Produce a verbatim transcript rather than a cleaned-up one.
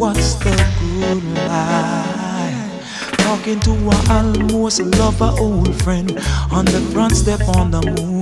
what's the good lie? Talking to a almost lover old friend on the front step on the moon.